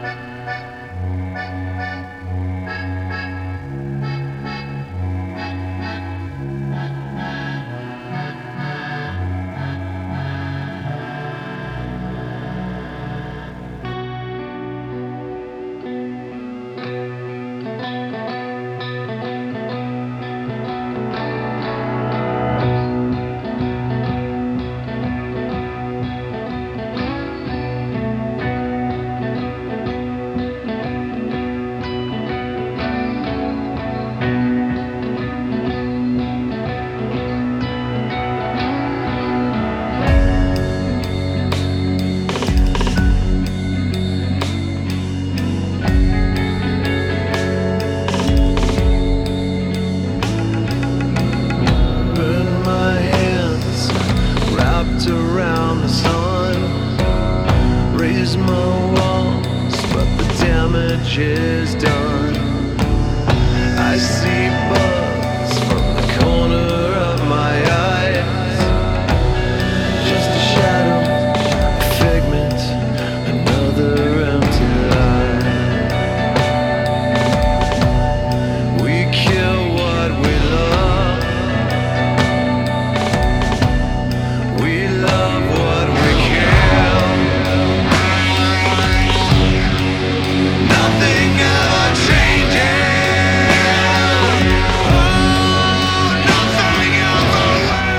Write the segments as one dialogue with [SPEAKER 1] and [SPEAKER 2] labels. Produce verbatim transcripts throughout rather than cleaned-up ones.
[SPEAKER 1] Around the sun, raise my walls, but the damage is done. I see bugs from the corner of my eyes, just a shadow, a figment, another empty lie. We kill what we love. We love what we kill. Nothing ever changes. Oh, nothing ever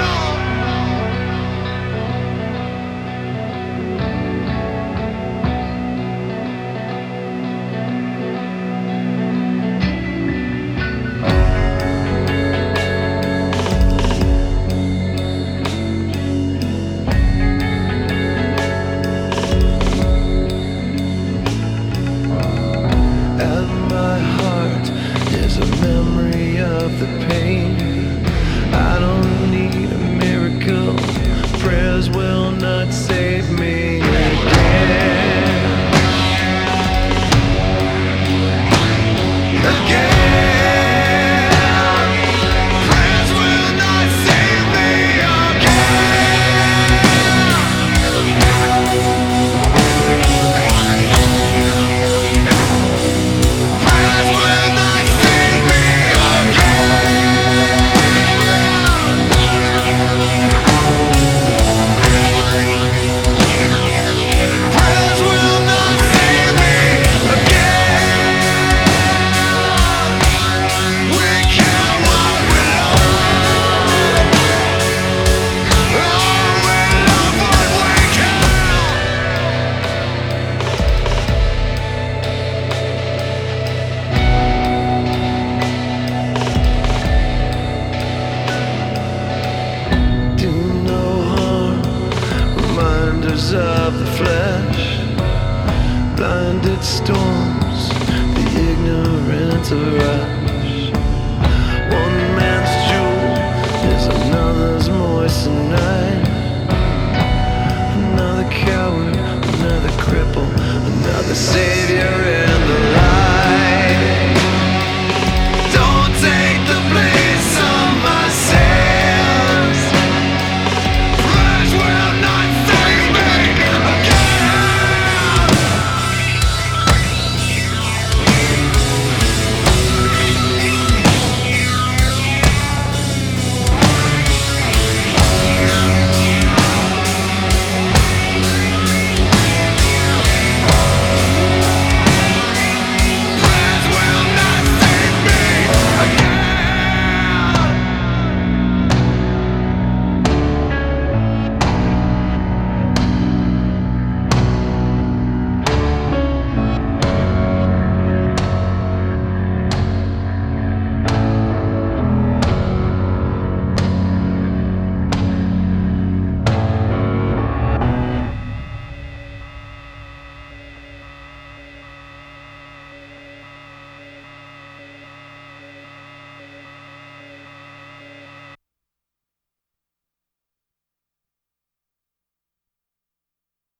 [SPEAKER 1] a memory of the pain. I don't need a miracle. Prayers will not save me again. Again. Prayers will not save me Prayers will not save me. Prayers will not save me again. We kill what we love. Oh, we love what we kill. Do no harm, reminders of the flesh, blinded storms, the ignorant rush. One man's jewel is another's moistened night. Another coward, another cripple,